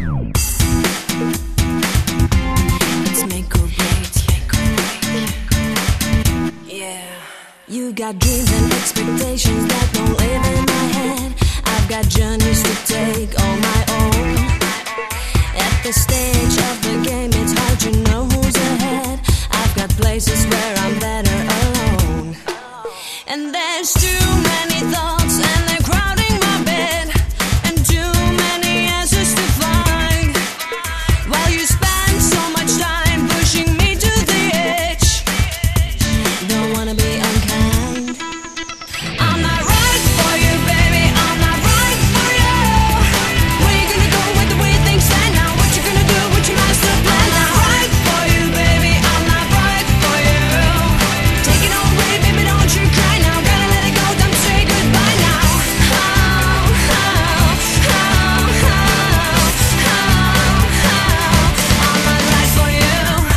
It's make or break. Yeah. You got dreams and expectations that don't live in my head. I've got journeys to take on my own. At the stage of the game, it's hard to know who's ahead. I've got places where I'm better alone. And there's too many thoughts and they're crowding my bed, and too many answers to find. While you spend so much time pushing me to the edge, don't wanna be unkind. I'm not right for you, baby, I'm not right for you. Where you gonna go with the way things stand now? What you gonna do with your master plan? I'm not right for you, baby, I'm not right for you. Take it all away, baby, don't you cry now. Gotta let it go, time to say goodbye now. I'm not right for you.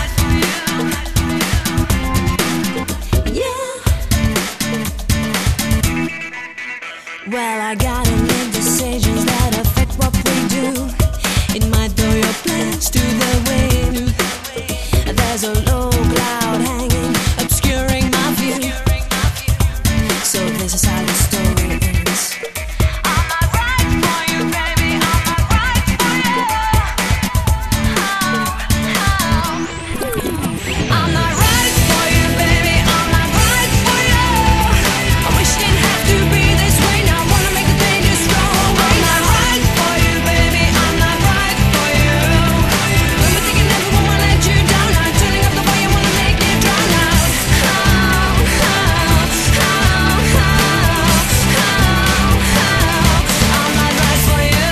Yeah. Well, I gotta make decisions that affect what we do. It might throw your plans to the wind. There's a low cloud hanging, obscuring my view. So this is how the story ends. I'm not right for you, baby, I'm not right for you. I'm not right for you, baby, I'm not right for you. I wish it didn't have to be this way. Now I wanna make the thing just go away. I'm not right for you, baby, I'm not right for you. Remember thinking everyone will let you down. Now turning up the volume, wanna make it drown out. I'm not right for you.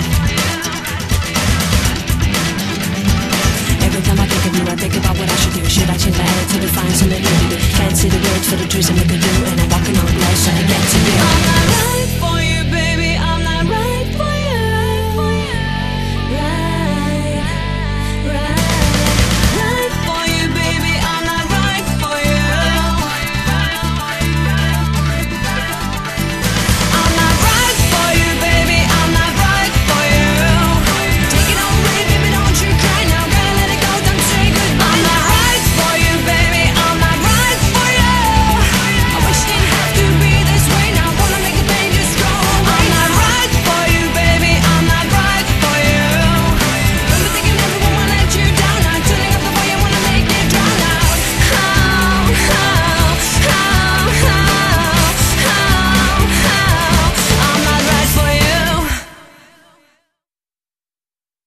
Every time I think of you, I think about what I should do. Should I change my attitude to find something new to do? Can't see the words for the trees I'm looking through, and I'm walking on glass trying to get to you. I'm not right